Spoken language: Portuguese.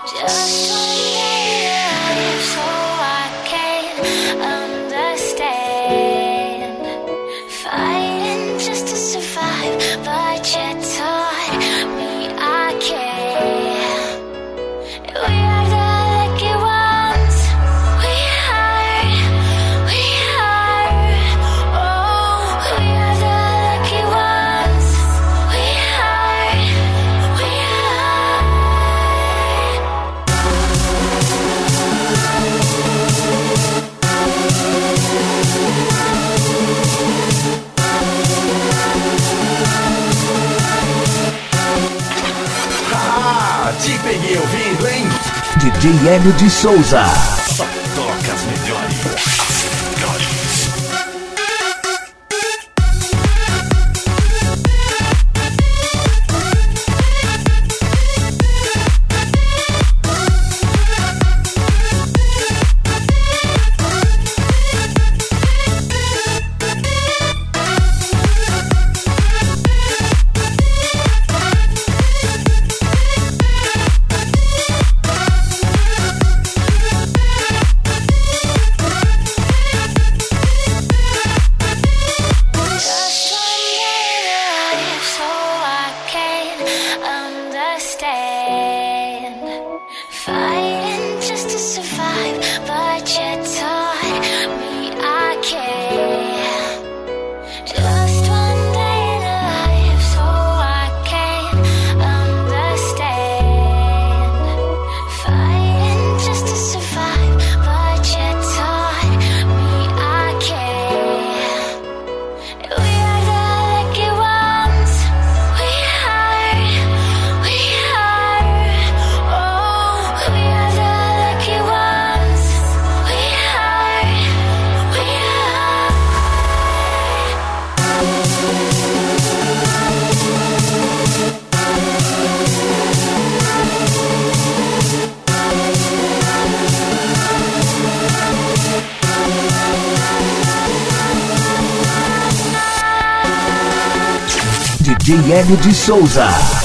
Just one day alive so I can understand. Fighting just to survive, but you taught me I can. We are the lucky ones. We are. Oh, we are the lucky ones. We are. Te peguei ouvindo, hein? DJ Hélio de Souza. Só toca as melhores. DJ Hélio de Souza.